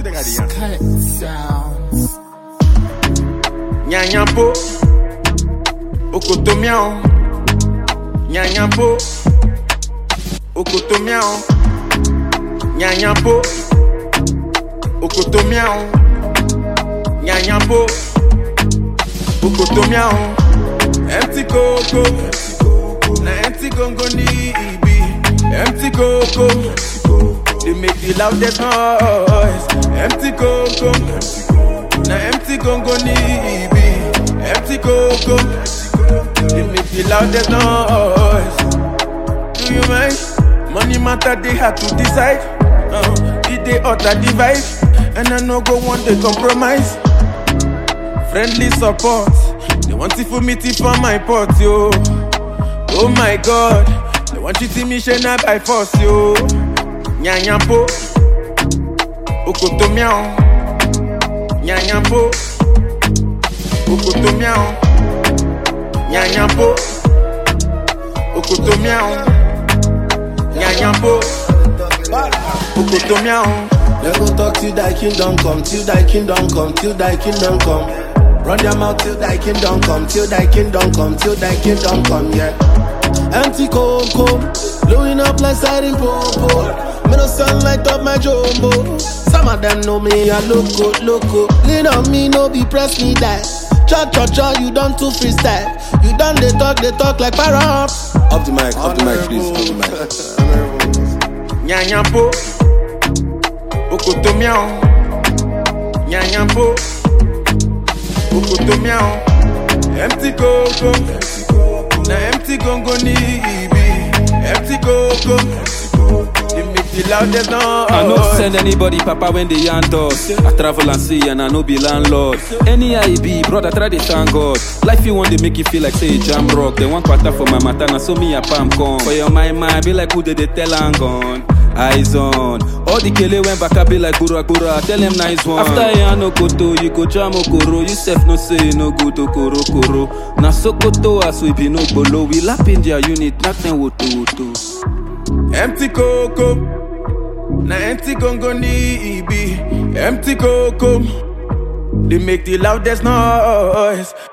Cut sounds. Nyanyampo, okotomiao. Nyanyampo, okotomiao. Nyanyampo, okotomiao. Nyanyampo, okotomiao. Empty coco, na empty gongo ni ibi. Empty coco, they make the loudest noise. Empty coco, na empty gongo ni ibi. Empty coco, they make the loudest noise. Do you mind? Money matter, they had to decide. It they utter divide, and I no go want to compromise. Friendly support, they want it for me to for my pot, yo. Oh my God, they want you to me shena by force, yo. Nyanyampo, okotomiao. Nyanyampo, okotomiao. Nyanyampo, okotomiao. Nyanyampo, okotomiao. They go talk till thy kingdom come, till thy kingdom come, till thy kingdom come. Run your mouth till thy kingdom come, till thy kingdom come, till thy kingdom come, yeah. Empty coco, blowing up like siren popo. Me no sound light up my jumbo. Some of them know me a loco, loco. Lean on me, no be press me die. Cha cha cha, you done too freestyle. You done they talk like parrots. Off the mic, please, off the mic. Nyanyampo, okotomiao. Nyanyampo, okotomiao. Empty coco, na empty gongo ni ibi. Empty coco, they make the loudest noise. I no send anybody papa when they hand us. I travel and see and I no be landlord. Any I be, brother, try to thank God. Life you want to make you feel like say jam rock. They want quarter for my matana, so me a palm come. For your mind, be like who they tell and gone. Eyes on. All the kele went back a be like gura gura. Tell him nice one. After ya no koto, you go jam okoro. You self no say no good okoro koro. Na sokoto as we be no bolo. We lap in their unit, nothing woto woto. Empty coco, na empty gongo ni ibi. Empty coco, they make the loudest noise.